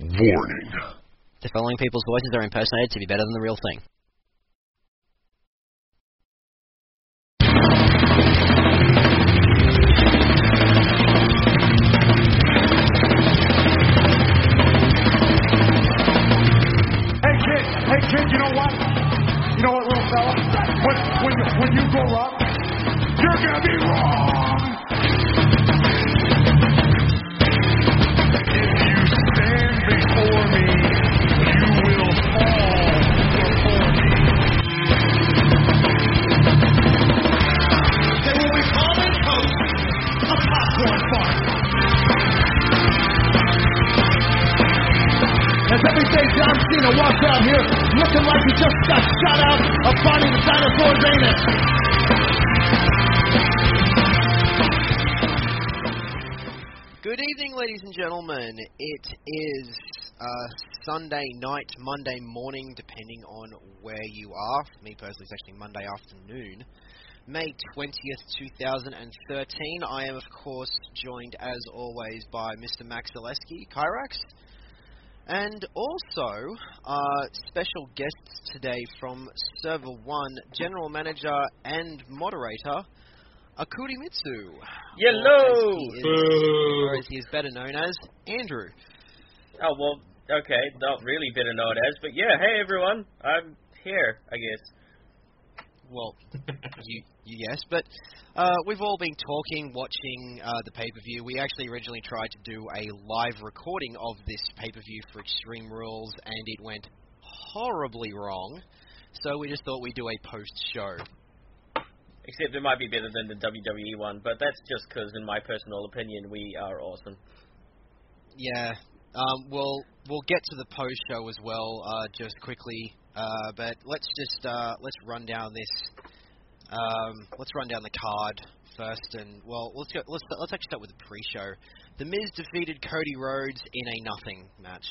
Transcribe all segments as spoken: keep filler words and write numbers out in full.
Warning. The following people's voices are impersonated to be better than the real thing. Hey kid, hey kid, you know what? You know what, little fella? When, when, you, when you grow up, you're gonna be wrong! If you stand before me, you will fall before me. They will be calling host a popcorn farm. As everyday John Cena walks out here looking like he just got shot out of Barney the Dinosaur's anus. Good evening, ladies and gentlemen. It is uh, Sunday night, Monday morning, depending on where you are. For me personally, it's actually Monday afternoon. May twentieth, two thousand thirteen. I am, of course, joined, as always, by Mister Max Zaleski, Kyrax. And also, uh, special guests today from Server one, General Manager and Moderator, Akurimitsu. Hello! Or as, he is, or as he is better known as, Andrew. Oh, well, okay, not really better known as, but yeah, hey everyone, I'm here, I guess. Well, you, you guess, but uh, we've all been talking, watching uh, the pay-per-view. We actually originally tried to do a live recording of this pay-per-view for Extreme Rules, and it went horribly wrong, so we just thought we'd do a post-show. Except it might be better than the W W E one, but that's just because, in my personal opinion, we are awesome. Yeah, um, we'll, we'll get to the post-show as well, uh, just quickly. Uh, but let's just uh, let's run down this. Um, let's run down the card first, and well, let's go, let's let's actually start with the pre-show. The Miz defeated Cody Rhodes in a nothing match.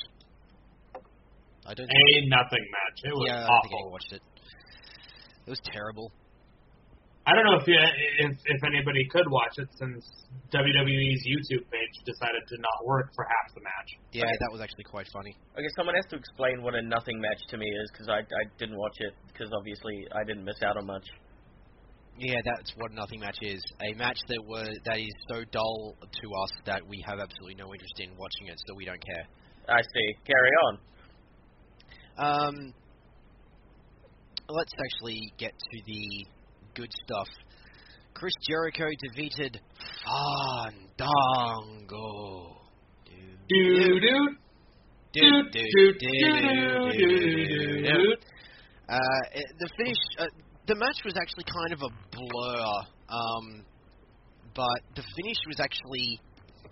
I don't. A nothing match. It was yeah, I awful. don't think I watched it. It was terrible. I don't know if, you, if if anybody could watch it since W W E's YouTube page decided to not work for half the match. Yeah, Okay. that was actually quite funny. I guess someone has to explain what a nothing match to me is, because I, I didn't watch it, because obviously I didn't miss out on much. Yeah, that's what a nothing match is. A match that was that is so dull to us that we have absolutely no interest in watching it, so we don't care. I see. Carry on. Um, let's actually get to the good stuff. Chris Jericho defeated Fandango. Do do Do, do, do do, do do, do do, do. do. Uh, the finish, uh, the match was actually kind of a blur, um, but the finish was actually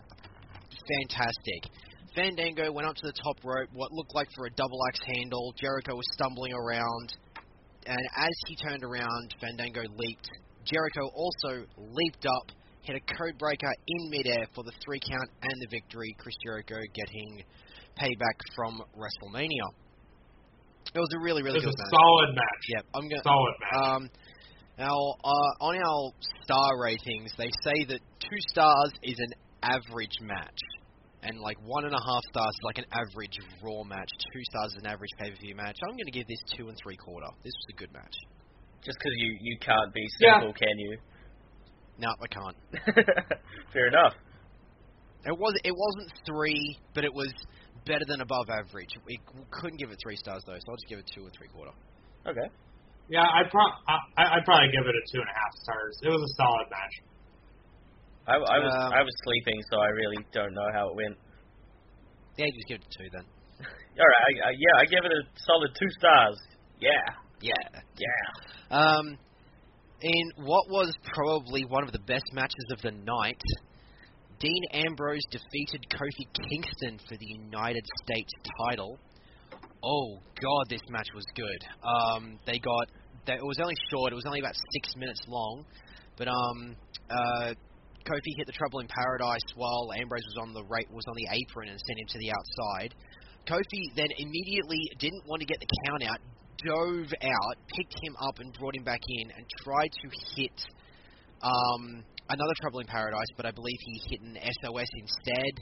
fantastic. Fandango went up to the top rope, what looked like for a double axe handle. Jericho was stumbling around, and as he turned around, Fandango leaped. Jericho also leaped up, hit a code breaker in midair for the three count and the victory. Chris Jericho getting payback from WrestleMania. It was a really, really It was good a match. solid match. Yep, I'm gonna. Solid match. Um, now, uh, on our star ratings, they say that two stars is an average match, and like one and a half stars is like an average Raw match. Two stars is an average pay-per-view match. I'm going to give this two and three quarter. This was a good match. Just because you, you can't be Yeah. simple, can you? No, I can't. Fair enough. It was. It wasn't three, but it was better than above average. We couldn't give it three stars though, so I'll just give it two and three quarter. Okay. Yeah, I'd, pro- I, I'd probably give it a two and a half stars. It was a solid match. I, I was Um, I was sleeping, so I really don't know how it went. Yeah, just give it a two then. All right, I, I, yeah, I give it a solid two stars. Yeah, Yeah. yeah. Um, in what was probably one of the best matches of the night, Dean Ambrose defeated Kofi Kingston for the United States title. Oh God, this match was good. Um, they got they, it was only short. It was only about six minutes long, but um, uh, Kofi hit the Trouble in Paradise while Ambrose was on the ra- was on the apron and sent him to the outside. Kofi then immediately didn't want to get the count out, dove out, picked him up and brought him back in and tried to hit um, another Trouble in Paradise, but I believe he hit an S O S instead.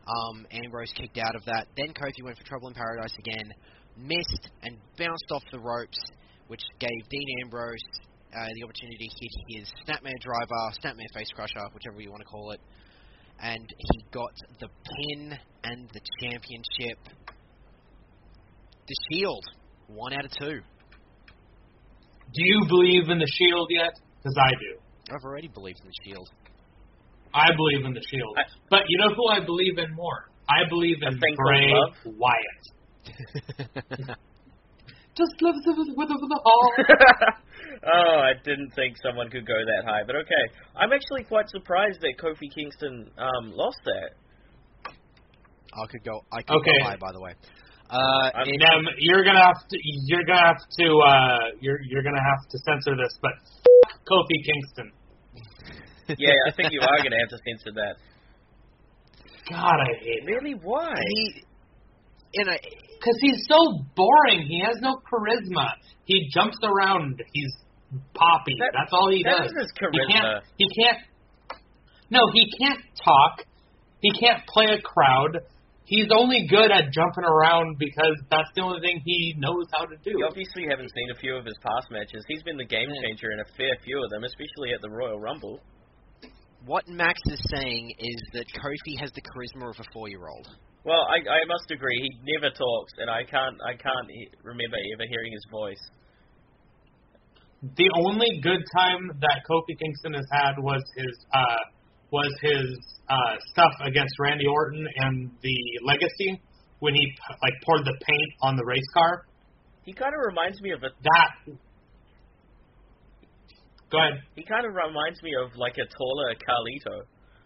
Um, Ambrose kicked out of that. Then Kofi went for Trouble in Paradise again, missed and bounced off the ropes, which gave Dean Ambrose uh, the opportunity to hit his Snapmare Driver, Snapmare Face Crusher, whichever you want to call it. And he got the pin and the championship. The Shield, one out of two. Do you believe in the Shield yet? Because I do. I've already believed in the Shield. I believe in the Shield. I, but you know who I believe in more? I believe in Bray Wyatt. Just live with with the hall. Oh, I didn't think someone could go that high, but okay. I'm actually quite surprised that Kofi Kingston um, lost that. I could go. I could okay. go high, by the way. Uh, it, um, you're gonna have to. You're gonna have to. Uh, you're you're gonna have to censor this, but f- Kofi Kingston. Yeah, I think you are gonna have to censor that. God, I hate him. Really? Why? He, in a, Because he's so boring. He has no charisma. He jumps around. He's poppy. That, That's all he that does. That is his He charisma. can't, he can't. No, he can't talk. He can't play a crowd. He's only good at jumping around because that's the only thing he knows how to do. You obviously haven't seen a few of his past matches. He's been the game changer in a fair few of them, especially at the Royal Rumble. What Max is saying is that Kofi has the charisma of a four-year-old. Well, I, I must agree. He never talks, and I can't I can't he- remember ever hearing his voice. The only good time that Kofi Kingston has had was his uh, was his uh, stuff against Randy Orton and the Legacy when he like poured the paint on the race car. He kind of reminds me of a That. Go ahead. He kind of reminds me of like a taller Carlito.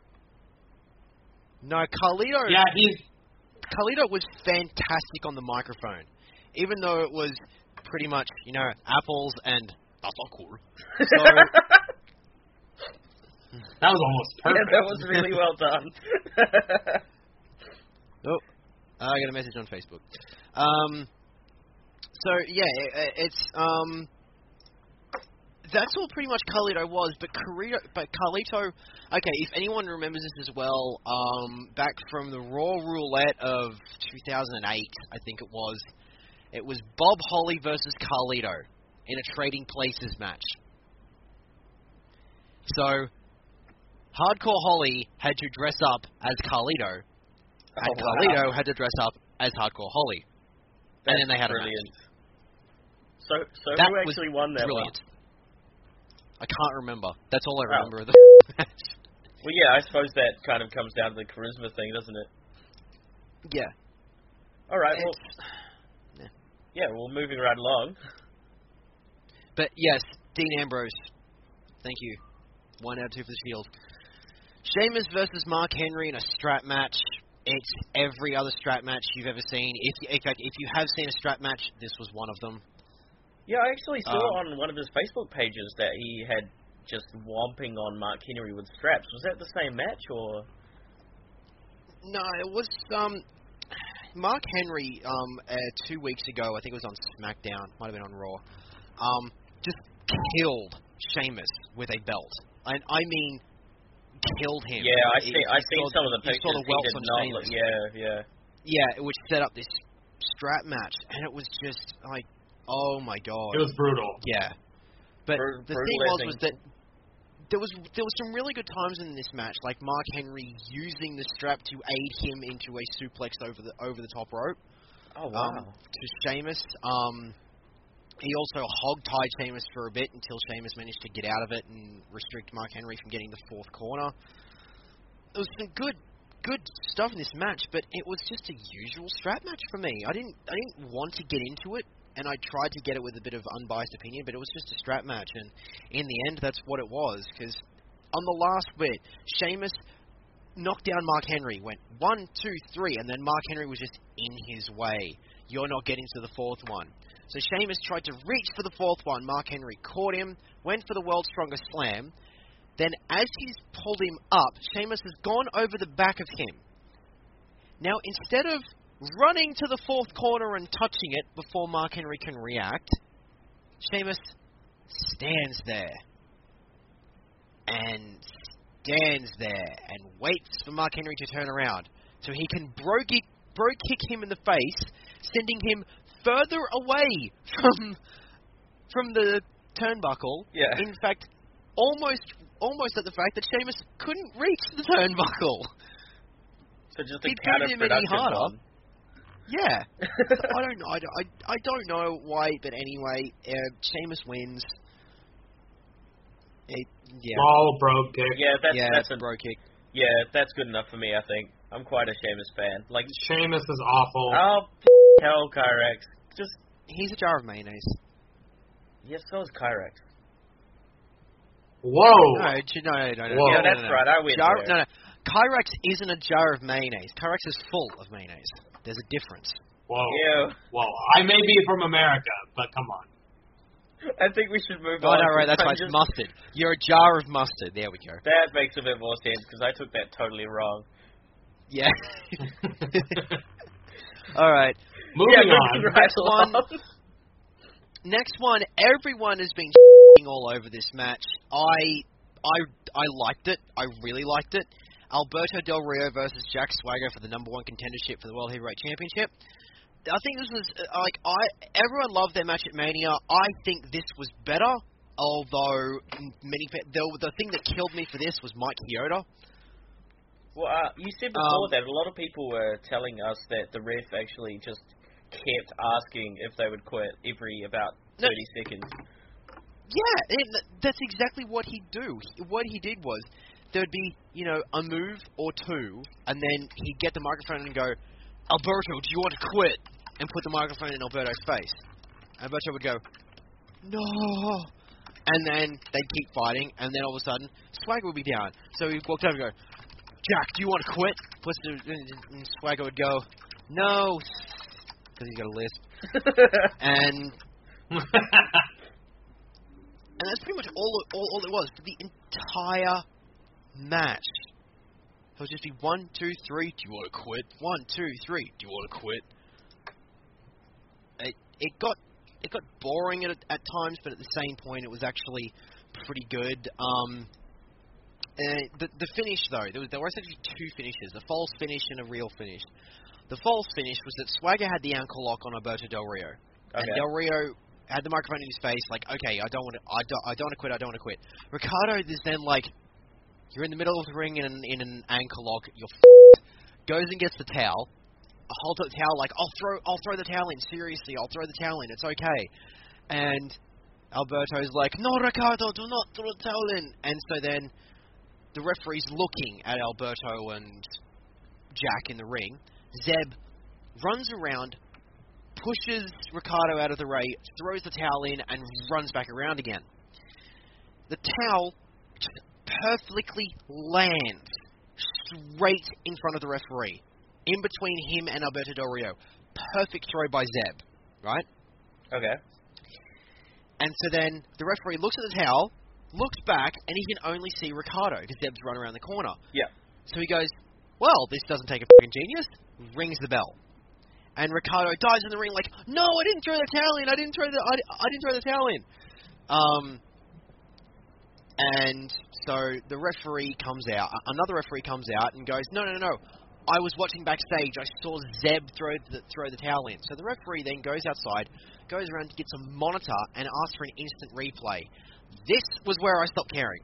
No, Carlito. Yeah, he's. Carlito was fantastic on the microphone, even though it was pretty much, you know, apples and that's not cool. So, that was almost perfect. Yeah, that was really well done. oh, I got a message on Facebook. Um, so yeah, it, it's um, that's all pretty much Carlito was, but Carlito, but Carlito. Okay, if anyone remembers this as well, um, back from the Raw Roulette of two thousand eight, I think it was, it was Bob Holly versus Carlito in a Trading Places match. So, Hardcore Holly had to dress up as Carlito, and Oh, wow. Carlito had to dress up as Hardcore Holly. That's and then they had brilliant. a match. So, so That who was actually won that brilliant. one? I can't remember. That's all I Oh. remember of the match. Well, yeah, I suppose that kind of comes down to the charisma thing, doesn't it? Yeah. All right. Well, It's- yeah. Well, moving right along. But yes, Dean Ambrose. Thank you. One out of two for the Shield. Sheamus versus Mark Henry in a strap match. It's every other strap match you've ever seen. If you, in fact, if you have seen a strap match, this was one of them. Yeah, I actually saw Um, on one of his Facebook pages that he had just whomping on Mark Henry with straps. Was that the same match, or? No, it was um, Mark Henry um, uh, two weeks ago. I think it was on SmackDown. Might have been on Raw. Um, just killed Sheamus with a belt, and I mean killed him. Yeah, I It- see. you I seen saw some the- of the you pictures. saw the He welts did on not Sheamus. look- yeah, yeah. Yeah, which set up this strap match, and it was just like, oh my god. It was brutal. Yeah, but Bru- the brutal thing as was in- was that there was there was some really good times in this match, like Mark Henry using the strap to aid him into a suplex over the over the top rope. Oh wow. Um, to Sheamus. Um, he also hog-tied Sheamus for a bit until Sheamus managed to get out of it and restrict Mark Henry from getting the fourth corner. There was some good good stuff in this match, but it was just a usual strap match for me. I didn't I didn't want to get into it, and I tried to get it with a bit of unbiased opinion, but it was just a strap match, and in the end, that's what it was, because on the last bit, Sheamus knocked down Mark Henry, went one, two, three, and then Mark Henry was just in his way. You're not getting to the fourth one. So Sheamus tried to reach for the fourth one. Mark Henry caught him, went for the World's Strongest Slam. Then as he's pulled him up, Sheamus has gone over the back of him. Now, instead of running to the fourth corner and touching it before Mark Henry can react, Sheamus stands there. And stands there and waits for Mark Henry to turn around. so he can bro kick, bro kick him in the face, sending him further away from from the turnbuckle. Yeah. In fact, almost almost at the fact that Sheamus couldn't reach the turnbuckle. So just a He couldn't him any counterproductive harder. one. Yeah. So I don't know. I, I, I don't know why, but anyway, uh, Sheamus wins. It, yeah. Ball broke kick. Yeah, that's yeah, that's a bro kick. yeah, that's good enough for me. I think I'm quite a Sheamus fan. Like, Sheamus is awful. oh hell, Kyrex. Just He's a jar of mayonnaise. yeah, so is Kyrex. Whoa. No, j- no, no, no. Whoa. no, Yeah, no, that's no, no. right. I went Jar, there. no, no. Kyrex isn't a jar of mayonnaise. Kyrex is full of mayonnaise. There's a difference. Whoa. Ew. Whoa. I may be from America, but come on. I think we should move Oh, on. no, right, that's I'm right. It's just- mustard. You're a jar of mustard. There we go. That makes a bit more sense because I took that totally wrong. Yeah. All right. Moving yeah, on. moving right Next one. along. Next one. Everyone has been all over this match. I, I, I liked it. I really liked it. Alberto Del Rio versus Jack Swagger for the number one contendership for the World Heavyweight Championship. I think this was uh, like I. Everyone loved their match at Mania. I think this was better. Although many the the thing that killed me for this was Mike Chioda. Well, uh, you said before Um, that a lot of people were telling us that the ref actually just kept asking if they would quit every about No. thirty seconds. Yeah, it, that's exactly what he'd do. He, what he did was there'd be you know a move or two, and then he'd get the microphone and go, Alberto, do you want to quit? And put the microphone in Alberto's face. Alberto would go, no. And then they'd keep fighting, and then all of a sudden, Swagger would be down. So he walked over and go, Jack, do you want to quit? Puts the, and Swagger would go, no, because he's got a lisp. And and that's pretty much all, all, all it was for the entire match. It would just be one, two, three, do you want to quit? One, two, three, do you want to quit? It, it got it got boring at, at times, but at the same point, it was actually pretty good. Um, uh, the the finish though, there was there were essentially two finishes: a false finish and a real finish. The false finish was that Swagger had the ankle lock on Alberto Del Rio, and Okay. Del Rio had the microphone in his face, like, okay, I don't want to, I don't, I don't want to quit, I don't want to quit. Ricardo is then like, you're in the middle of the ring in an, in an ankle lock, you're f***ed, goes and gets the towel, holds up the towel like, I'll throw, I'll throw the towel in, seriously, I'll throw the towel in, it's okay. And Alberto's like, no, Ricardo, do not throw the towel in. And so then the referee's looking at Alberto and Jack in the ring. Zeb runs around, pushes Ricardo out of the way, throws the towel in, and runs back around again. The towel perfectly lands straight in front of the referee, in between him and Alberto Del Rio. Perfect throw by Zeb, right? Okay. And so then the referee looks at the towel, looks back, and he can only see Ricardo because Zeb's run around the corner. Yeah. So he goes, well, this doesn't take a fucking genius. Rings the bell. And Ricardo dives in the ring like, no, I didn't throw the towel in. I didn't throw the I, I didn't throw the towel in. Um, and so the referee comes out. Another referee comes out and goes, no, no, no, no. I was watching backstage. I saw Zeb throw the throw the towel in. So the referee then goes outside, goes around to get some monitor, and asks for an instant replay. This was where I stopped caring.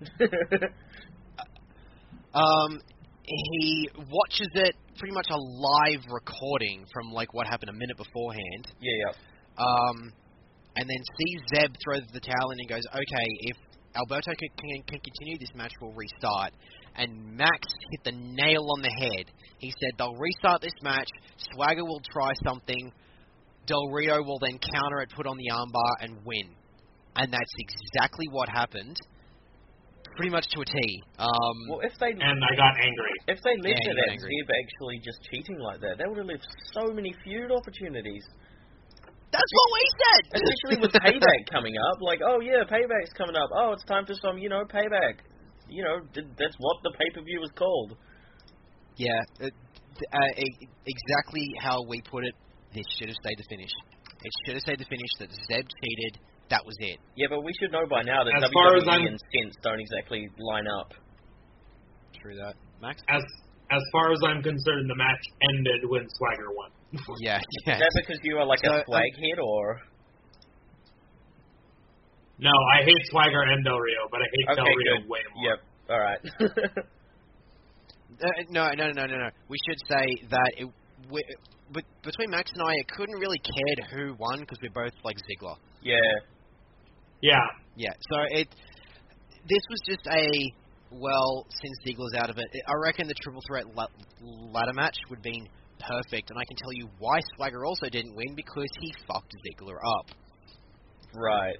Um, he watches it, pretty much a live recording from like what happened a minute beforehand. Yeah, yeah. Um, and then sees Zeb throw the towel in and goes, okay, if Alberto can, can, can continue, this match will restart. And Max hit the nail on the head. He said they'll restart this match, Swagger will try something, Del Rio will then counter it, put on the armbar, and win. And that's exactly what happened. Pretty much to a T. Um, Well, if they And I got angry. if they left Yeah, it you at angry. Zeb actually just cheating like that, they would have left so many feud opportunities. that's what we said! Especially with Payback coming up. Like, oh yeah, Payback's coming up. Oh, it's time for some, you know, Payback. You know, th- that's what the pay-per-view was called. Yeah, it, uh, e- exactly how we put it. This should have stayed the finish. It should have stayed the finish that Zeb cheated. That was it. Yeah, but we should know by now that As far as W W E I'm- and Sense don't exactly line up. True that, Max. As as far as I'm concerned, the match ended when Swagger won. Yeah, yeah. Is that because you are like So, a um, swag head, or? No, I hate Swagger and Del Rio, but I hate Okay, Del Rio good. way more. Yep. All right. Uh, no, no, no, no, no. We should say that it, we, but between Max and I, it couldn't really cared who won because we're both like Ziggler. Yeah. Yeah. Yeah. So it, this was just a well, since Ziggler's out of it, I reckon the triple threat la- ladder match would have been perfect, and I can tell you why Swagger also didn't win because he fucked Ziggler up. Right.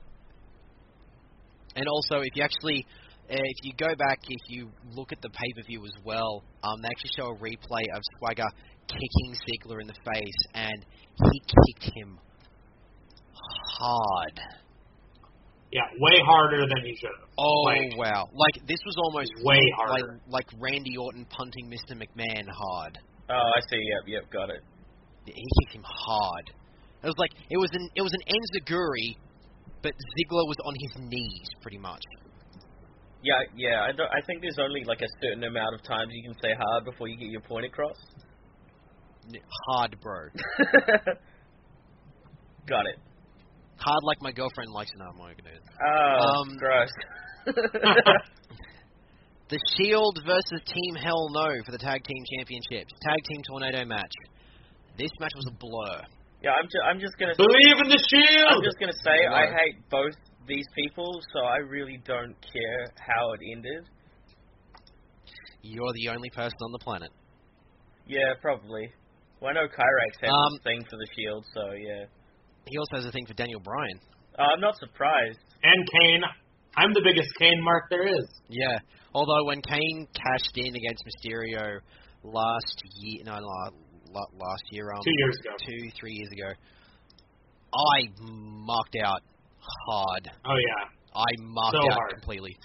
And also, if you actually, uh, if you go back, if you look at the pay-per-view as well, um, they actually show a replay of Swagger kicking Ziggler in the face, and he kicked him hard. Yeah, way harder than he should have. Oh, Like, wow. Like, this was almost way like, harder. like Randy Orton punting Mister McMahon hard. Oh, I see. Yep. Yep. Got it. He kicked him hard. It was like, it was an, it was an enziguri, but Ziggler was on his knees, pretty much. Yeah. Yeah. I don't. I think there's only like a certain amount of times you can say hard before you get your point across. Hard, bro. Got it. Hard like my girlfriend likes it. No, I'm not gonna do it. Oh, Um, gross. The Shield versus Team Hell No for the Tag Team Championships. Tag Team Tornado match. This match was a blur. Yeah, I'm. Ju- I'm just gonna. Believe in the Shield! I'm just gonna say I No. hate both these people, so I really don't care how it ended. You're the only person on the planet. Yeah, probably. Well, I know Kyrax has Um, this thing for the Shield, so yeah. He also has a thing for Daniel Bryan. Uh, I'm not surprised. And Kane. I'm the biggest Kane mark there is. Yeah. Although when Kane cashed in against Mysterio last year, no, la, la, last year, um, Two years ago. two, three years ago, I marked out hard. Oh, yeah. I marked So out hard. completely.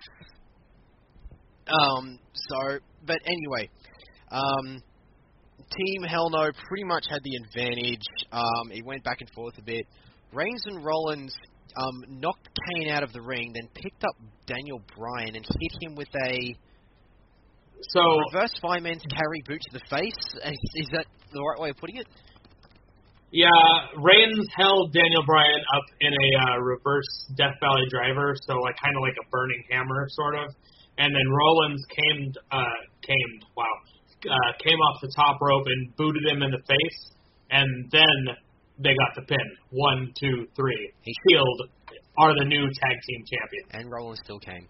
Um. So, but anyway, um, Team Hell No pretty much had the advantage. Um, it went back and forth a bit. Reigns and Rollins um, knocked Kane out of the ring, then picked up Daniel Bryan and hit him with a So, reverse fireman's carry boot to the face. Is, is that the right way of putting it? yeah, Reigns held Daniel Bryan up in a uh, reverse Death Valley driver, so like kind of like a burning hammer, sort of. And then Rollins came, uh, came, wow, uh, came off the top rope and booted him in the face, and then they got the pin. One, two, three. He- Shield are the new tag team champions. And Rollins still came.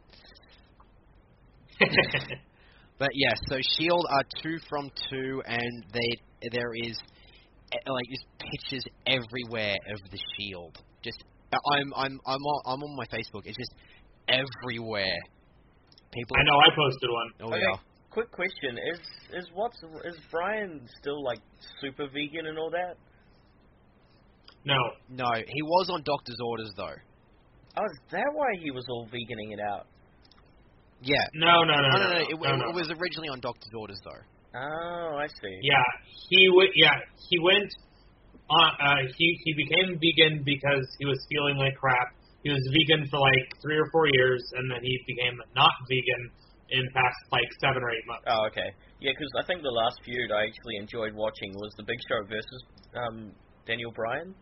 But yeah, so Shield are two from two, and they there is eh, like just pictures everywhere of the Shield. Just I'm I'm I'm on, I'm on my Facebook. It's just everywhere. People. I know, I posted one. Oh Okay, yeah. quick question: Is is what's is Brian still like super vegan and all that? No. No, he was on doctor's orders though. Oh, is that why he was all veganing it out? Yeah. No, no, no, No, no. no, no. no, It, no, it, no. it was originally on doctor's orders though. Oh, I see. Yeah, he went. Yeah, he went. On, uh, he he became vegan because he was feeling like crap. He was vegan for like three or four years, and then he became not vegan in past like seven or eight months. Oh, okay. Yeah, because I think the last feud I actually enjoyed watching was the Big Show versus um, Daniel Bryan.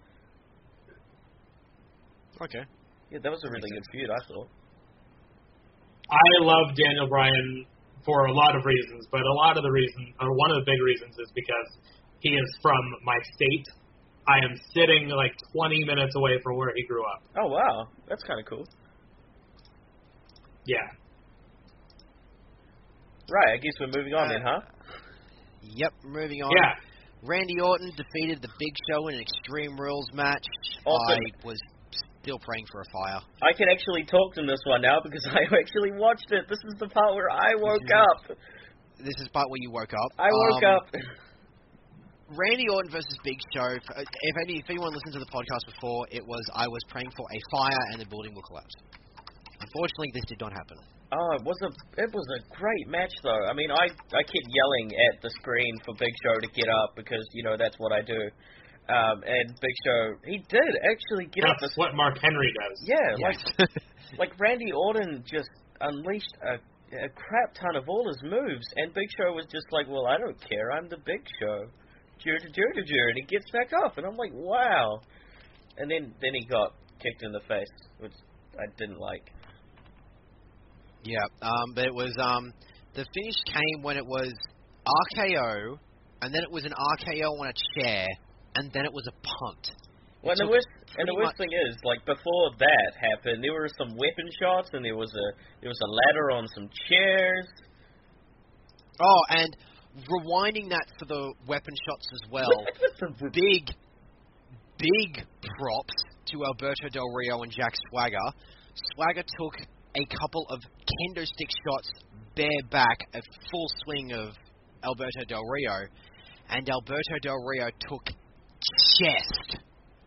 Okay. Yeah, that was a really good feud, I thought. I love Daniel Bryan for a lot of reasons, but a lot of the reason, or one of the big reasons, is because he is from my state. I am sitting like twenty minutes away from where he grew up. Oh, wow. That's kind of cool. Yeah. Right, I guess we're moving on Uh, then, huh? Yep. Moving on. Yeah. Randy Orton defeated the Big Show in an Extreme Rules match. Awesome. I was still praying for a fire. I can actually talk in this one now because I actually watched it. This is the part where I woke is- up. This is the part where you woke up. I woke Um, up. Randy Orton versus Big Show. If any, if anyone listened to the podcast before, it was I was praying for a fire and the building will collapse. Unfortunately, this did not happen. Oh, it was a it was a great match though. I mean, I I kept yelling at the screen for Big Show to get up because you know that's what I do. Um, and Big Show, he did actually get up. That's what Mark Henry does. Yeah, Yes. like like Randy Orton just unleashed a a crap ton of all his moves, and Big Show was just like, well, I don't care, I'm the Big Show. Jur to jur to jur, and he gets back up, and I'm like, wow. And then, then he got kicked in the face, which I didn't like. Yeah, um, but it was, um, the finish came when it was R K O, and then it was an R K O on a chair, and then it was a punt. Well, and the worst, and the worst thing is, like, before that happened, there were some weapon shots, and there was a there was a ladder on some chairs. Oh, and rewinding that for the weapon shots as well, big, big props to Alberto Del Rio and Jack Swagger. Swagger took a couple of kendo stick shots bareback at full swing of Alberto Del Rio, and Alberto Del Rio took chest,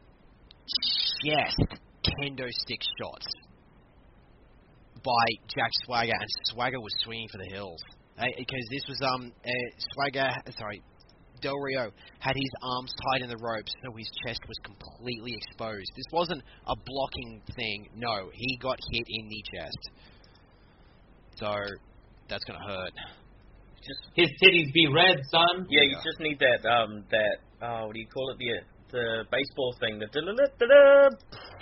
chest kendo stick shots by Jack Swagger, and Swagger was swinging for the hills. Because this was, um, uh, Swagger, sorry, Del Rio had his arms tied in the ropes, so his chest was completely exposed. This wasn't a blocking thing, no, he got hit in the chest. So, that's gonna hurt. Just his titties be red, son. Yeah, you Yeah. just need that, um, that, uh, what do you call it, the the baseball thing, the da-da-da-da-da.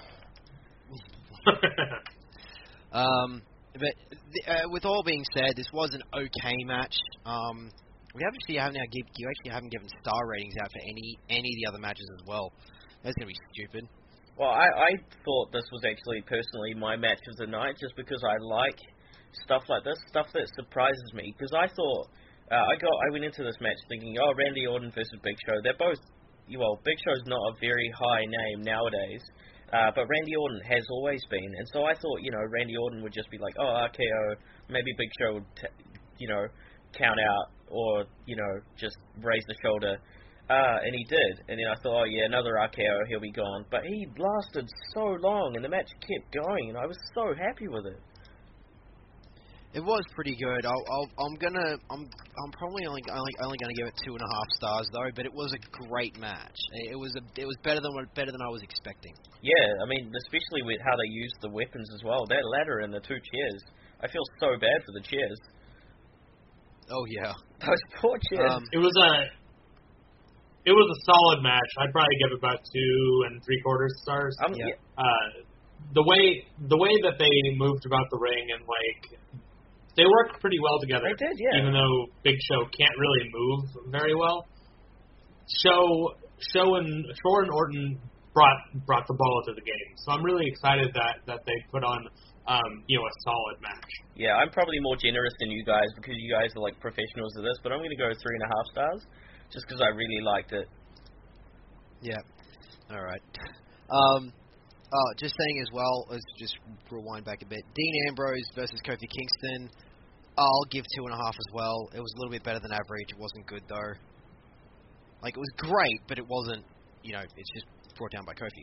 um, but the, uh, with all being said, this was an okay match. Um, we actually haven't now give, you actually haven't given star ratings out for any any of the other matches as well. That's gonna be stupid. Well, I, I thought this was actually personally my match of the night, just because I like stuff like this, stuff that surprises me. Because I thought uh, I got I went into this match thinking, oh, Randy Orton versus Big Show. They're both, well, Big Show's not a very high name nowadays, uh, but Randy Orton has always been. And so I thought, you know, Randy Orton would just be like, oh, R K O, maybe Big Show would, t- you know, count out or, you know, just raise the shoulder. Uh, and he did. And then I thought, oh, yeah, another R K O, he'll be gone. But he lasted so long, and the match kept going, and I was so happy with it. It was pretty good. I'll, I'll, I'm gonna, I'm, I'm probably only, only, only gonna give it two and a half stars though. But it was a great match. It was a, it was better than what, better than I was expecting. Yeah, I mean, especially with how they used the weapons as well. That ladder and the two chairs. I feel so bad for the chairs. Oh yeah. Those poor chairs. Um, It was a it was a solid match. I'd probably give it about two and three quarters stars. I'm, yeah. yeah. Uh, the way the way that they moved about the ring and like they worked pretty well together. They did, yeah. Even though Big Show can't really move very well. Show Show and Shore and Orton brought brought the ball to the game. So I'm really excited that, that they put on um, you know, a solid match. Yeah, I'm probably more generous than you guys because you guys are like professionals of this, but I'm going to go three and a half stars just because I really liked it. Yeah. All right. Um, oh, just saying as well, let's just rewind back a bit. Dean Ambrose versus Kofi Kingston. I'll give two and a half as well. It was a little bit better than average. It wasn't good though. Like, it was great, but it wasn't, you know, it's just brought down by Kofi.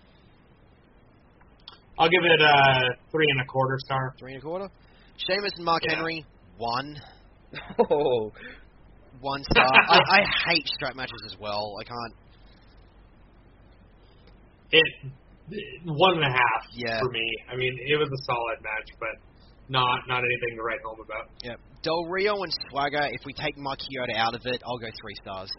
I'll give it a three and a quarter star. Three and a quarter. Sheamus and Mark Yeah. Henry, one. Oh, One star. I, I hate strap matches as well. I can't. It one and a half Yeah. for me. I mean, it was a solid match, but not not anything to write home about. Yeah. Del Rio and Swagger, if we take Mike Chioda out of it, I'll go three stars.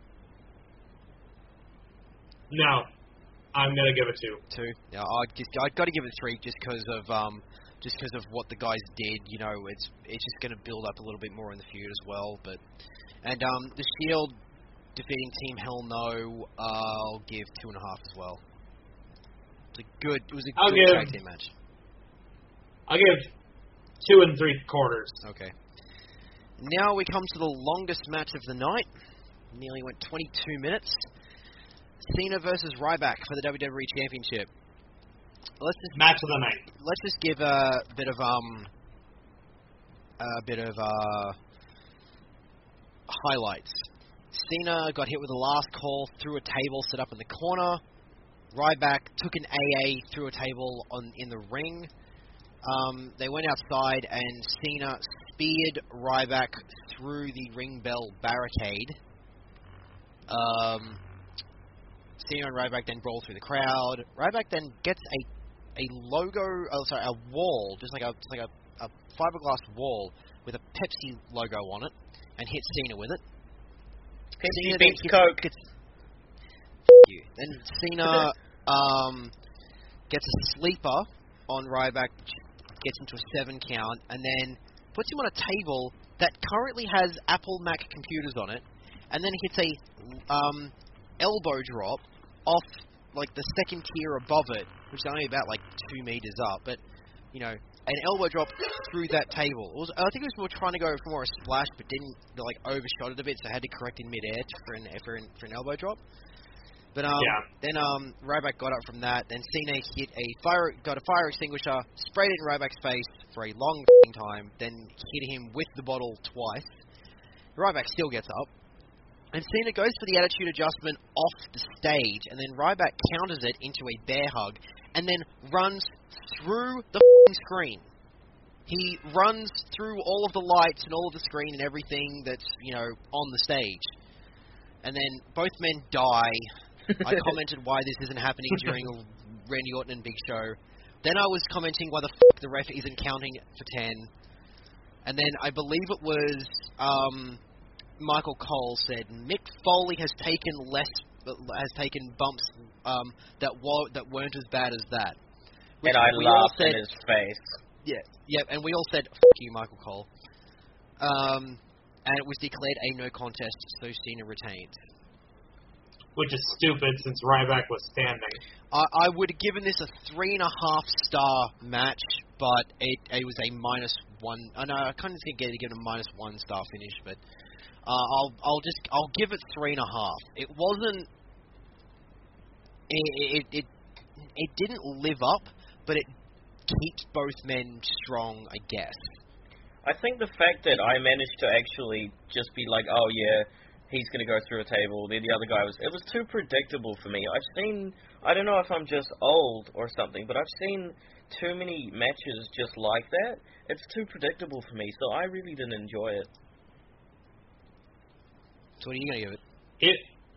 No, I'm gonna give it two. Two. Yeah, I just I got to give it three just because of um just because of what the guys did. You know, it's it's just going to build up a little bit more in the feud as well. But and um the Shield defeating Team Hell No, uh, I'll give two and a half as well. It's a good. It was a I'll good give- tag team match. I'll give two and three quarters. Okay. Now we come to the longest match of the night. Nearly went twenty-two minutes. Cena versus Ryback for the W W E Championship. Let's just Match of the night. let's just give a bit of um a bit of uh highlights. Cena got hit with a last call through a table set up in the corner. Ryback took an A A through a table on in the ring. Um, they went outside and Cena speared Ryback through the ring bell barricade. Um, Cena and Ryback then brawl through the crowd. Ryback then gets a a logo, oh sorry, a wall, just like a just like a, a fiberglass wall with a Pepsi logo on it and hit Cena with it. Pepsi Cena beats gets, Coke. Gets, F*** you. Then Cena um, gets a sleeper on Ryback, which gets into a seven count, and then puts him on a table that currently has Apple Mac computers on it, and then hits a um, elbow drop off like the second tier above it, which is only about like two meters up, but you know, an elbow drop through that table. It was, I think it was more trying to go for more a splash, but didn't like overshot it a bit, so I had to correct in midair for an for an, for an elbow drop. But um, Yeah. then um, Ryback got up from that. Then Cena hit a fire, got a fire extinguisher, sprayed it in Ryback's face for a long time. Then hit him with the bottle twice. Ryback still gets up, and Cena goes for the attitude adjustment off the stage, and then Ryback counters it into a bear hug, and then runs through the screen. He runs through all of the lights and all of the screen and everything that's, you know, on the stage. And then both men die. I commented why this isn't happening during Randy Orton and Big Show. Then I was commenting why the f*** the ref isn't counting for ten. And then I believe it was um, Michael Cole said Mick Foley has taken less, has taken bumps um, that wa- that weren't as bad as that. Which And I we all laughed said, in his face. Yeah, yeah, and we all said F*** you, Michael Cole. Um, and it was declared a no contest, so Cena retains. Which is stupid since Ryback was standing. I, I would have given this a three and a half star match, but it, it was a minus one. I know I kind of think it given a minus one star finish, but uh, I'll I'll just I'll give it three and a half. It wasn't. It it it, it didn't live up, but it keeps both men strong, I guess. I think the fact that I managed to actually just be like, oh yeah, he's going to go through a table, then the other guy was, it was too predictable for me. I've seen, I don't know if I'm just old or something, but I've seen too many matches just like that. It's too predictable for me, so I really didn't enjoy it. So what are you going to give it? It.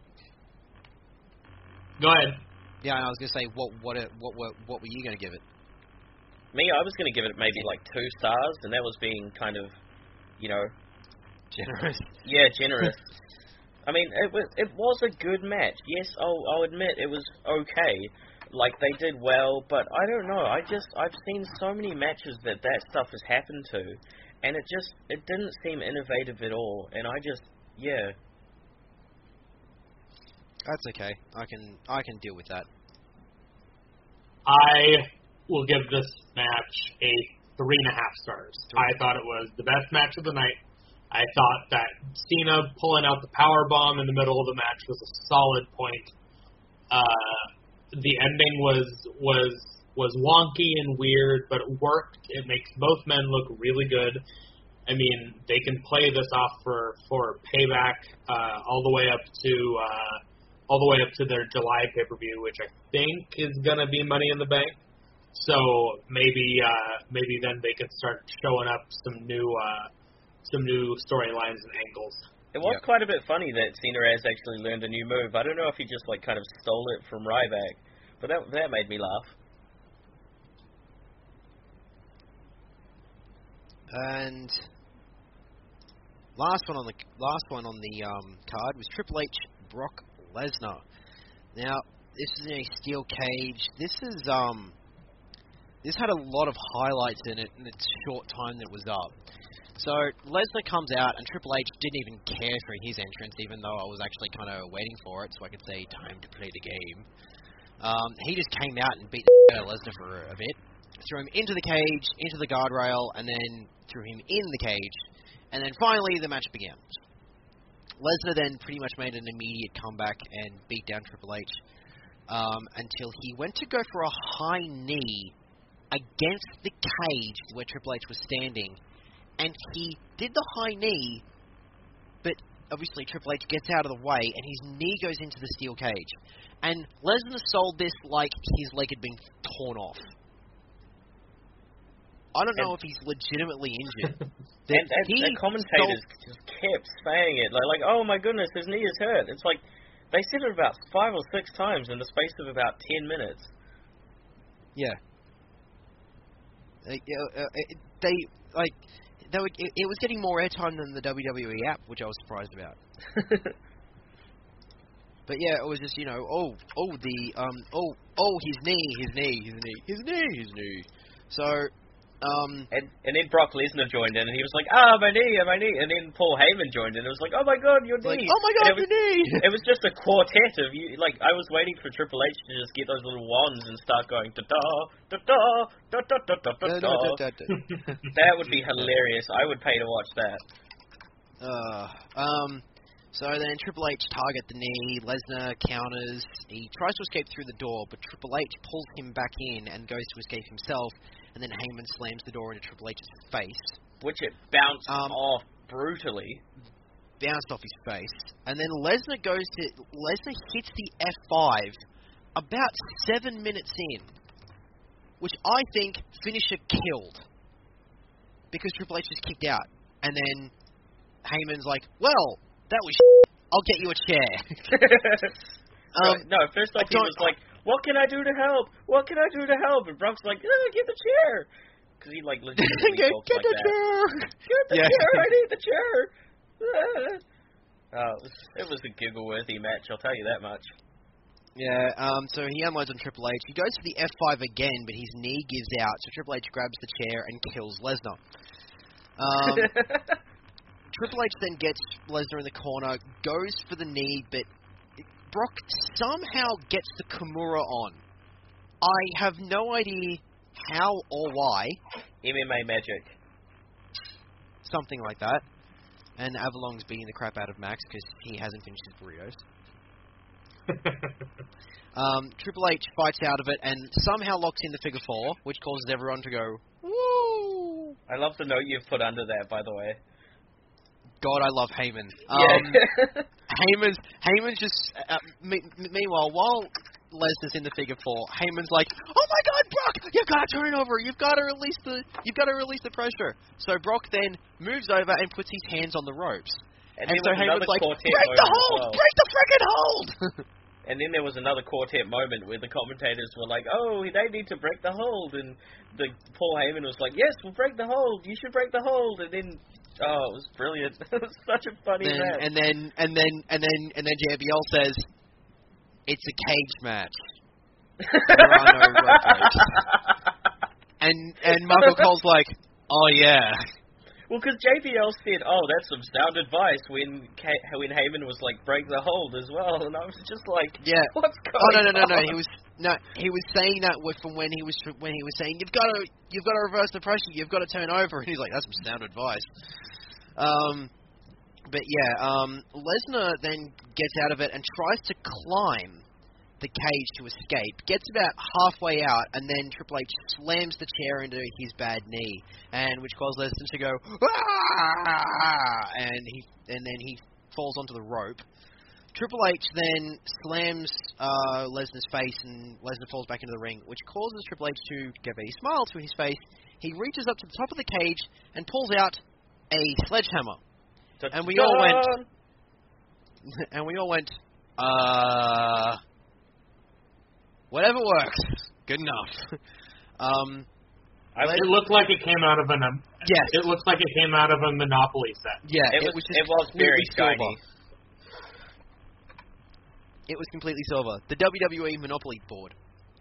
Go ahead. Yeah, and I was going to say, what what what what what were you going to give it? Me, I was going to give it maybe like two stars, and that was being kind of, you know, Generous. yeah, generous. I mean, it was it was a good match. Yes, I'll I'll admit it was okay. Like they did well, but I don't know. I just I've seen so many matches that that stuff has happened to, and it just it didn't seem innovative at all. And I just yeah. That's okay. I can I can deal with that. I will give this match a three and a half stars. Three. I thought it was the best match of the night. I thought that Cena pulling out the power bomb in the middle of the match was a solid point. Uh, the ending was was was wonky and weird, but it worked. It makes both men look really good. I mean, they can play this off for for Payback uh, all the way up to uh, all the way up to their July pay per view, which I think is gonna be Money in the Bank. So maybe uh, maybe then they can start showing up some new uh, some new storylines and angles. It was Yep. quite a bit funny that Cena has actually learned a new move. I don't know if he just like kind of stole it from Ryback, but that that made me laugh. And last one on the last one on the um, card was Triple H Brock Lesnar. Now this is in a steel cage. This is um this had a lot of highlights in it in its short time that it was up. So Lesnar comes out and Triple H didn't even care for his entrance, even though I was actually kind of waiting for it so I could say time to play the game. Um, he just came out and beat the shit out of Lesnar for a bit, threw him into the cage, into the guardrail, and then threw him in the cage. And then finally the match began. Lesnar then pretty much made an immediate comeback and beat down Triple H um, until he went to go for a high knee against the cage where Triple H was standing. And he did the high knee, but obviously Triple H gets out of the way, and his knee goes into the steel cage. And Lesnar sold this like his leg had been torn off. I don't know And- if he's legitimately injured. And, and he the commentators just kept saying it, like, like, oh my goodness, his knee is hurt. It's like, they said it about five or six times in the space of about ten minutes. Yeah. Like, uh, uh, it, they like they were, it, it was getting more airtime than the W W E app, which I was surprised about. But yeah, it was just, you know, oh, oh, the, um, oh, oh, his knee, his knee, his knee, his knee, his knee. So, um... And and then Brock Lesnar joined in, and he was like, ah, my knee, my knee. And then Paul Heyman joined in, and it was like, oh my god, your knee. Like, oh my god, your was, knee! It was just a quartet of, you. Like, I was waiting for Triple H to just get those little wands and start going, da-da, da-da, da-da-da-da-da-da. That would be hilarious. I would pay to watch that. Uh, um... So then Triple H target the knee, Lesnar counters, he tries to escape through the door, but Triple H pulls him back in and goes to escape himself, and then Heyman slams the door into Triple H's face. Which it bounced um, off brutally. Bounced off his face. And then Lesnar goes to, Lesnar hits the F five about seven minutes in, which I think finisher killed. Because Triple H just kicked out. And then Heyman's like, well... that was shit. I'll get you a chair. um, no, first off he was like, what can I do to help? What can I do to help? And Brock's like, oh, get the chair. Because he, like, legitimately get, talks get like the that. chair. Get the yeah. chair, I need the chair. uh, it, was, it was a giggle-worthy match, I'll tell you that much. Yeah, um, so he unloads on Triple H. He goes for the F five again, but his knee gives out, so Triple H grabs the chair and kills Lesnar. Um... Triple H then gets Lesnar in the corner, goes for the knee, but Brock somehow gets the Kimura on. I have no idea how or why. M M A magic. Something like that. And Avalon's beating the crap out of Max because he hasn't finished his burritos. um, Triple H fights out of it and somehow locks in the figure four, which causes everyone to go, woo! I love the note you've put under that, by the way. God, I love Heyman. Um, yeah. Heyman's Heyman's just. Uh, me, meanwhile, while Lesnar's in the figure four, Heyman's like, "Oh my God, Brock! You've got to turn over. You've got to release the. You've got to release the pressure." So Brock then moves over and puts his hands on the ropes. And, and so Heyman's like, "Break the hold! Well. Break the freaking hold!" And then there was another quartet moment where the commentators were like, "Oh, they need to break the hold," and the Paul Heyman was like, "Yes, we'll break the hold. You should break the hold." And then. Oh, it was brilliant. It was such a funny then, match. And then, and then, and then, and then J B L says, "It's a cage match. There are no ropes." And and Michael Cole's like, "Oh yeah." Well, because J B L said, "Oh, that's some sound advice," when K- when Heyman was like, "Break the hold" as well, and I was just like, "Yeah, what's going on?" Oh no, no, no, on? no. He was no, he was saying that with from when he was when he was saying, "You've got to, you've got to reverse the pressure. You've got to turn over," and he's like, "That's some sound advice." Um, but yeah, um, Lesnar then gets out of it and tries to climb the cage to escape. Gets about halfway out, and then Triple H slams the chair into his bad knee, and which causes Lesnar to go, "Ah!" and he and then he falls onto the rope. Triple H then slams uh, Lesnar's face, and Lesnar falls back into the ring, which causes Triple H to give a smile to his face. He reaches up to the top of the cage and pulls out a sledgehammer, Da-da-da. and we all went, and we all went, uh, whatever works, good enough. um, it looked like it came out of an. Um, yes, it looks like it came out of a Monopoly set. Yeah, it, it was. was just it was very silver. shiny. It was completely silver. The W W E Monopoly board.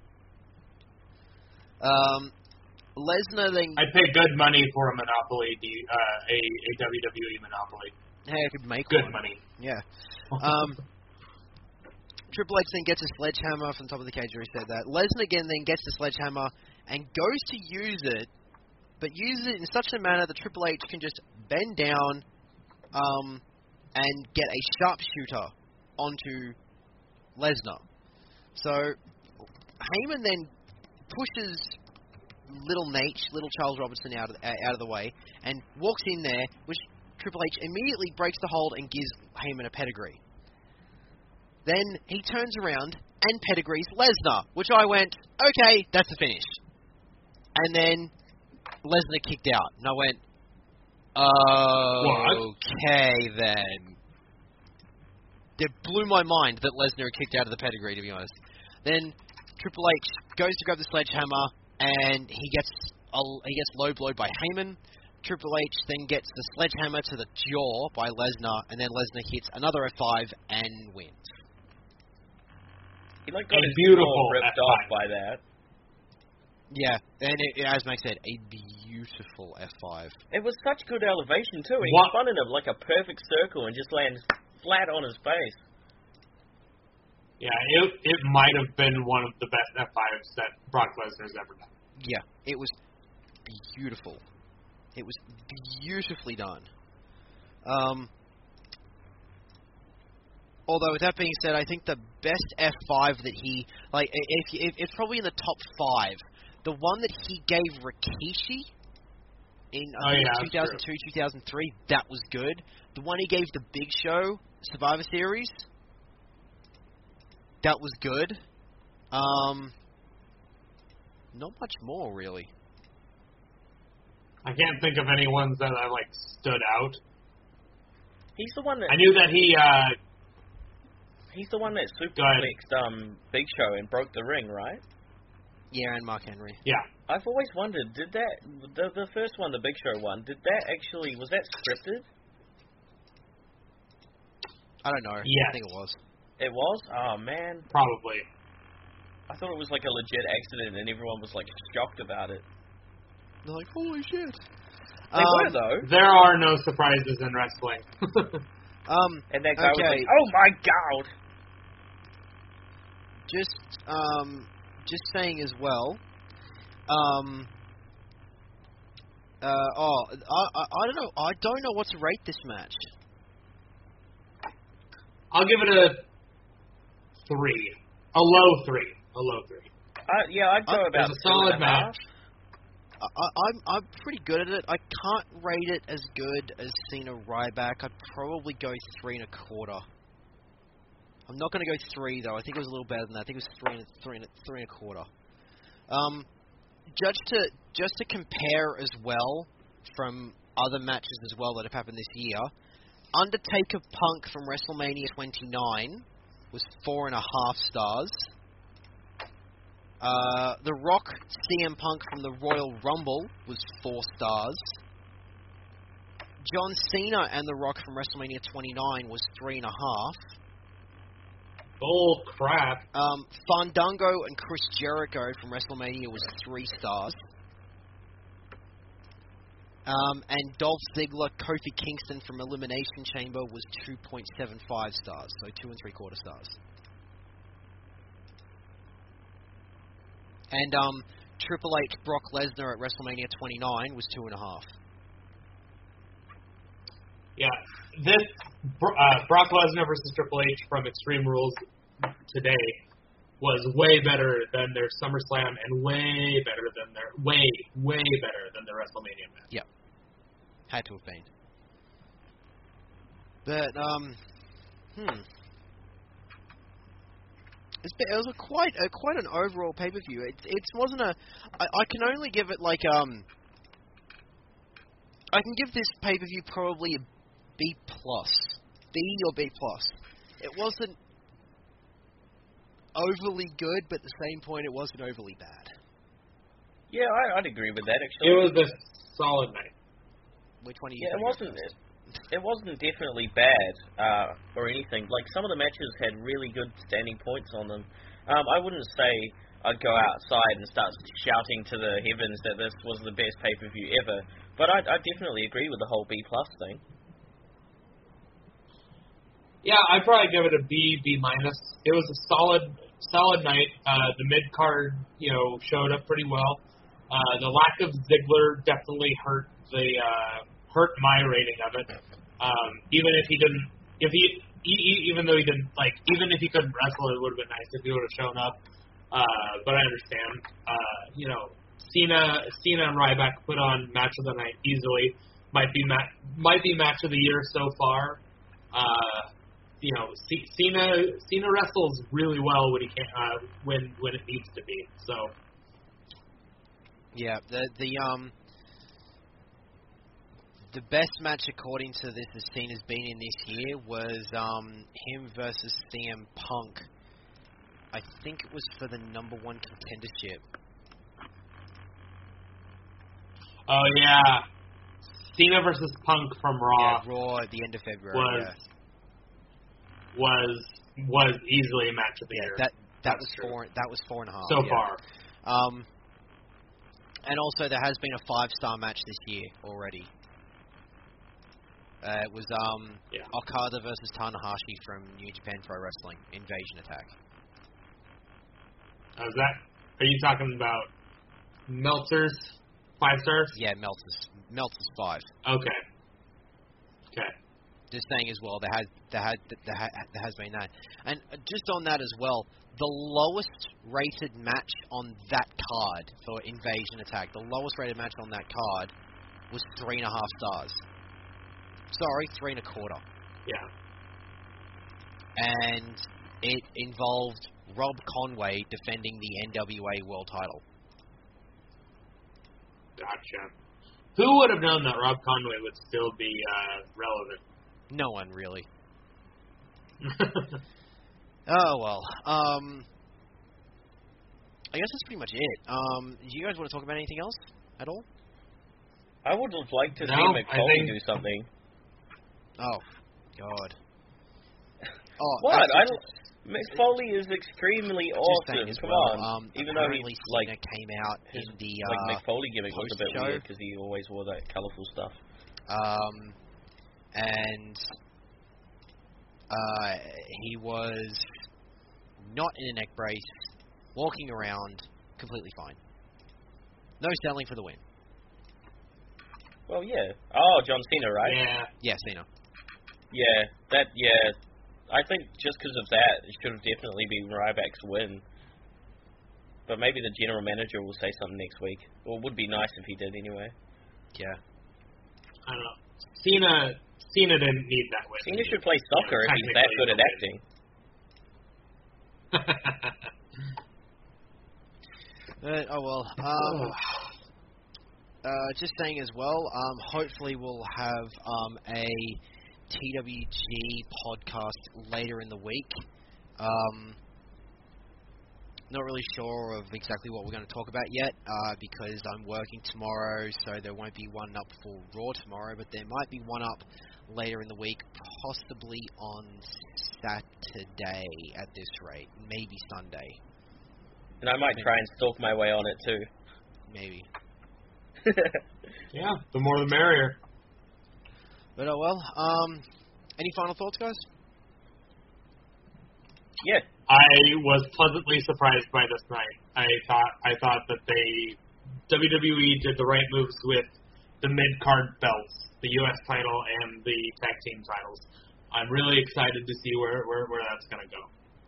Um, Lesnar then... I'd pay good money for a Monopoly, uh, a, a W W E Monopoly. Hey, I could make good one. money. Yeah. Um, Triple H then gets a sledgehammer from the top of the cage, where he said that. Lesnar again then gets the sledgehammer and goes to use it, but uses it in such a manner that Triple H can just bend down um, and get a sharpshooter onto Lesnar. So Heyman then pushes little Nate, little Charles Robinson out of uh, out of the way, and walks in there, which Triple H immediately breaks the hold and gives Heyman a pedigree. Then he turns around and pedigrees Lesnar, which I went, okay, that's the finish. And then Lesnar kicked out, and I went, oh, okay then. It blew my mind that Lesnar had kicked out of the pedigree, to be honest. Then Triple H goes to grab the sledgehammer, and he gets a, he gets low blowed by Heyman. Triple H then gets the sledgehammer to the jaw by Lesnar, and then Lesnar hits another F five and wins. He like got A his beautiful jaw ripped F five. off by that. Yeah, and it, as Max said, a beautiful F five. It was such good elevation too. He What? spun in a, like a perfect circle and just lands flat on his face. Yeah, it it might have been one of the best F fives that Brock Lesnar's ever done. Yeah, it was beautiful. It was beautifully done. Um, although, with that being said, I think the best F five that he, like, if, if it's probably in the top five. The one that he gave Rikishi in Oh, I think yeah, two thousand two, two thousand three, that was good. The one he gave the Big Show Survivor Series, that was good. Um, not much more, really. I can't think of any ones that I like stood out. He's the one that I knew that he. Uh, he's the one that Go ahead. superplexed um Big Show and broke the ring, right? Yeah, and Mark Henry. yeah, I've always wondered, did that the the first one, the Big Show one, did that actually was that scripted? I don't know. Yes. I think it was. It was? Oh man, probably. I thought it was like a legit accident and everyone was like shocked about it. They're like, holy shit. They Um, were though, There are no surprises in wrestling. Um, and that guy was okay. like, "Oh my god!" just um, just saying as well. Um, uh, oh, I, I I don't know. I don't know what to rate this match. I'll give it a three, a low three, a low three. Uh, yeah, I'd go Uh, about It was a two and solid a half. match. I, I, I'm I'm pretty good at it. I can't rate it as good as Cena Ryback. I'd probably go three and a quarter. I'm not going to go three though. I think it was a little better than that. I think it was three and three and three and a quarter. Um, judge to just to compare as well from other matches as well that have happened this year. Undertaker Punk from WrestleMania twenty-nine was four and a half stars. Uh, The Rock C M Punk from the Royal Rumble was four stars. John Cena and The Rock from WrestleMania twenty-nine was three and a half. Bull crap. Um, Fandango and Chris Jericho from WrestleMania was three stars. Um, and Dolph Ziggler, Kofi Kingston from Elimination Chamber was two point seven five stars, so two and three quarter stars. And um, Triple H Brock Lesnar at WrestleMania twenty-nine was two and a half. Yeah, this uh, Brock Lesnar versus Triple H from Extreme Rules today was way better than their SummerSlam and way better than their way way better than their WrestleMania match. Yep, had to have been. But um, hmm. It's been, it was a quite a, quite an overall pay per view. It it wasn't a. I, I can only give it like um. I can give this pay per view probably a B plus, B or B plus. It wasn't overly good, but at the same point, it wasn't overly bad. Yeah, I, I'd agree with that actually. It was a solid night. Which one are you? Yeah, it thinking wasn't. first? It wasn't definitely bad uh, or anything. Like some of the matches had really good standing points on them. Um, I wouldn't say I'd go outside and start shouting to the heavens that this was the best pay per view ever. But I, I definitely agree with the whole B plus thing. Yeah, I'd probably give it a B, B minus. It was a solid, solid night. Uh, the mid card, you know, showed up pretty well. Uh, the lack of Ziggler definitely hurt the uh, hurt my rating of it. Um, even if he didn't, if he, e- even though he didn't, like, even if he couldn't wrestle, it would have been nice if he would have shown up. Uh, but I understand. Uh, you know, Cena, Cena and Ryback put on match of the night easily. Might be ma- might be match of the year so far. Uh, you know, C- Cena Cena wrestles really well when he can uh, when when it needs to be. So Yeah, the the um the best match according to this as Cena's been in this year was um him versus C M Punk. I think it was for the number one contendership. Oh yeah, Cena versus Punk from Raw Yeah, Raw at the end of February. was yeah. was was easily a match of the Yeah, year. that that That's was true. four. That was four and a half so yeah. far. Um, and also there has been a five-star match this year already. Uh, it was um, Yeah. Okada versus Tanahashi from New Japan Pro Wrestling Invasion Attack. Oh, is that? Are you talking about Meltzer's five stars? Yeah, Meltzer's Meltzer's five. Okay. Okay. Just saying as well, there has there had there, ha, there has been that, and just on that as well, the lowest rated match on that card for Invasion Attack, the lowest rated match on that card was three and a half stars. Sorry, three and a quarter. Yeah. And it involved Rob Conway defending the N W A World Title. Gotcha. Who would have known that Rob Conway would still be uh, relevant? No one really. Oh well. Um, I guess that's pretty much it. Um, do you guys want to talk about anything else at all? I would have liked to No, see I McFoley think- do something. Oh, God. Oh, What? actually, I just- don't, McFoley is extremely just awesome. saying as Come well, on. Um, Even though apparently he's Cena like came out his in the like uh, McFoley gimmick was a bit post-show. weird because he always wore that colourful stuff. um, and uh, he was not in a neck brace, walking around completely fine. No selling for the win. Well, yeah. Oh, John Cena, right? Yeah. Yeah, Cena. Yeah, that, yeah. I think just because of that, it should have definitely been Ryback's win. But maybe the general manager will say something next week. Well, it would be nice if he did anyway. Yeah. I don't know. Cena Cena didn't need that win. Cena should play soccer if he's that good at acting. But, oh well. Um, uh, just saying as well. Um, hopefully we'll have um, a T W G podcast later in the week. Um, not really sure of exactly what we're going to talk about yet uh, because I'm working tomorrow, so there won't be one up for Raw tomorrow, but there might be one up later in the week, possibly on Saturday at this rate, maybe Sunday, And I might try and stalk my way on it too. maybe. Yeah, the more the merrier. But oh well. Um, any final thoughts, guys? Yeah. I was pleasantly surprised by this night. I thought I thought that they W W E did the right moves with the mid card belts, the U S title and the tag team titles. I'm really excited to see where where, where that's going to go.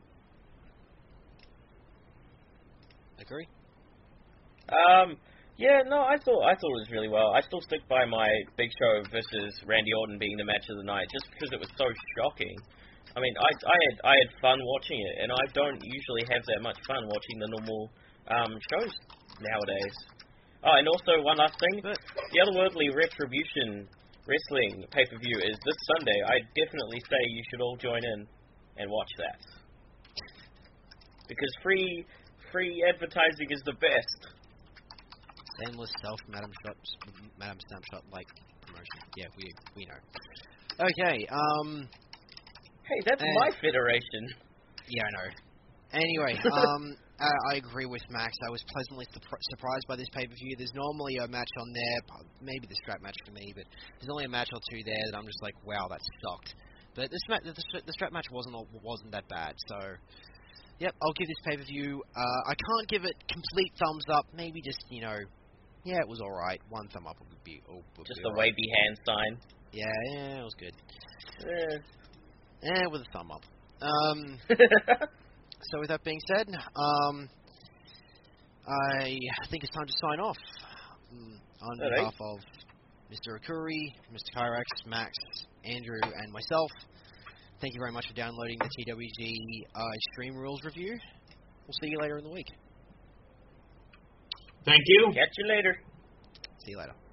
Agree? Um. Yeah. No. I thought I thought it was really well. I still stick by my Big Show versus Randy Orton being the match of the night, just because it was so shocking. I mean, I, I had I had fun watching it, and I don't usually have that much fun watching the normal um, shows nowadays. Oh, and also one last thing, the Otherworldly Retribution Wrestling pay-per-view is this Sunday. I definitely say you should all join in and watch that, because free free advertising is the best. Endless self, Madam Shot, Madam Snapshot like promotion. Yeah, we we know. Okay. Um. Hey, that's And- my federation. Yeah, I know. Anyway, um, I, I agree with Max. I was pleasantly surpri- surprised by this pay-per-view. There's normally a match on there, p- maybe the strap match for me, but there's only a match or two there that I'm just like, wow, that sucked. But this ma- the, the strap match wasn't wasn't that bad. So, yep, I'll give this pay-per-view. Uh, I can't give it complete thumbs up. Maybe just you know, yeah, it was all right. One thumb up would be oh, would Just be a all right. wavy hand sign. Yeah, yeah, it was good. Eh. Eh, with a thumb up. Um. So with that being said, um, I think it's time to sign off. Mm, on All right. behalf of Mister Akuri, Mister Kyrax, Max, Andrew, and myself, thank you very much for downloading the T W G uh, Extreme Rules review. We'll see you later in the week. Thank you. Catch you later. See you later.